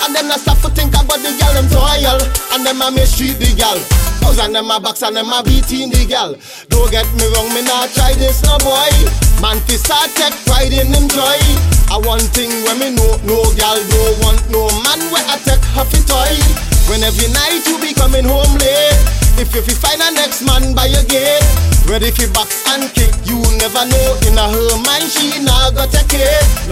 And them not stop to think about the girl them toil. And them a mistreat the girl. Cause and them a box and them a beating the girl. Don't get me wrong, me not try this no boy. Man fi start take pride in him joy. I one thing when me know, no girl don't want no man where I take half a toy. When every night you be coming home late. If you fi find a next man by your gate, ready fi box and kick, you never know. In a her mind she not got take it.